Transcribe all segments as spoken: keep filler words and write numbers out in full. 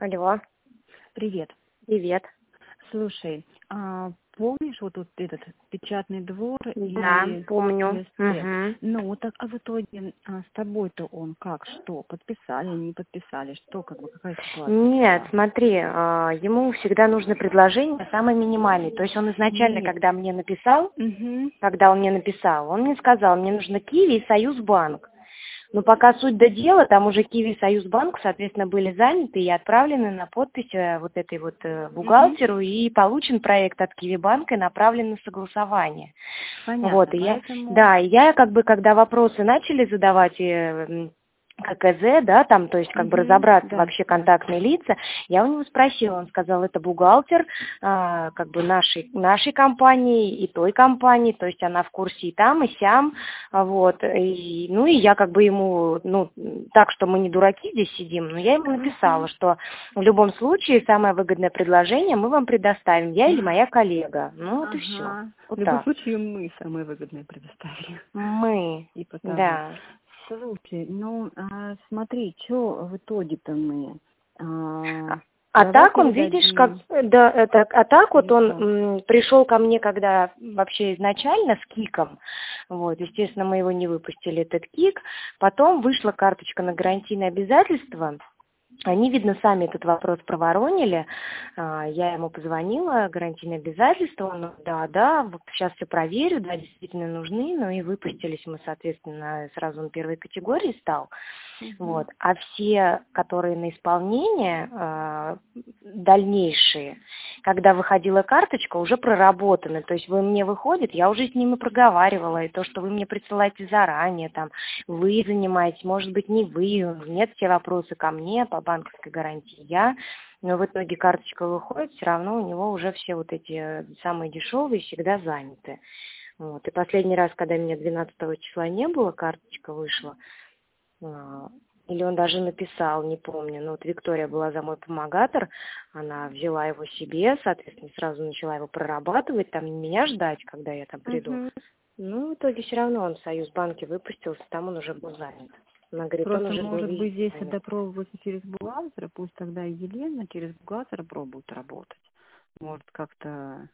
Алло, Привет. привет. Слушай, а помнишь вот тут этот печатный двор Да, и помню. ЕСТ? Мгм. Ну, так а в итоге а, с тобой-то он как, что? Подписали, не подписали? Что, как бы, какая ситуация Нет, была? смотри, а, ему всегда нужно предложение самое минимальное. То есть он изначально, Нет. когда мне написал, Угу. когда он мне написал, он мне сказал, мне нужно Киви и Союзбанк. Но пока суть до дела, там уже Киви и Союзбанк, соответственно, были заняты и отправлены на подпись э, вот этой вот э, Угу. бухгалтеру, и получен проект от Киви банка и направлен на согласование. Вот, Понятно, и я, поэтому... да, и я как бы, когда вопросы начали задавать, э, м, ККЗ, да, там, то есть как бы Угу. разобраться Да, вообще да. контактные лица, я у него спросила, он сказал, это бухгалтер, а, как бы нашей, нашей компании и той компании, то есть она в курсе и там, и сям, а, вот, и, ну и я как бы ему, ну, так что мы не дураки здесь сидим, но я ему написала, Угу. что в любом случае самое выгодное предложение мы вам предоставим, я или моя коллега, ну вот и все, Ага. В вот любом так. случае мы самые выгодные предоставили. Мы, Типа того. да. Слушай, ну, а, смотри, что в итоге-то мы? А А, а давай так он, видишь, как, передадим. да, это, а так вот Или он что? м, пришел ко мне, когда вообще изначально с киком, вот, естественно, мы его не выпустили, этот кик, потом вышла карточка на гарантийное обязательство. Они, видно, сами этот вопрос проворонили. А, Я ему позвонила, гарантийное обязательство. Он, да, да, вот сейчас все проверю, да, действительно нужны. Ну и выпустились мы, соответственно, сразу он первой категории стал. Угу. Вот. А все, которые на исполнение, а, дальнейшие, когда выходила карточка, уже проработаны. То есть вы мне выходит, я уже с ними проговаривала. И то, что вы мне присылаете заранее, там, вы занимаетесь, может быть, не вы, нет, все вопросы ко мне по банковской гарантии я. Но в итоге карточка выходит, все равно у него уже все вот эти самые дешевые всегда заняты. Вот. И последний раз, когда меня двенадцатого числа не было, карточка вышла, а, или он даже написал, не помню. Но вот Виктория была за мой помогатор, она взяла его себе, соответственно, сразу начала его прорабатывать, там не меня ждать, когда я там приду. Угу. Ну, в итоге все равно он в Союзбанке выпустился, там он уже был занят. Она говорит, он Просто, уже был может быть, везде здесь занят. это пробовать через бухгалтера, пусть тогда и Елена через бухгалтера пробует работать. Может, как-то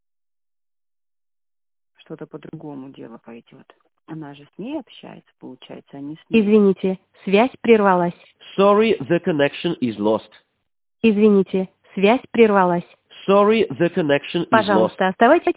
что-то по-другому дело пойдет. Она же с ней общается, получается, а не с ним. Извините, связь прервалась. Sorry, the connection is lost. Извините, связь прервалась. Sorry, the connection is lost. Пожалуйста, оставайтесь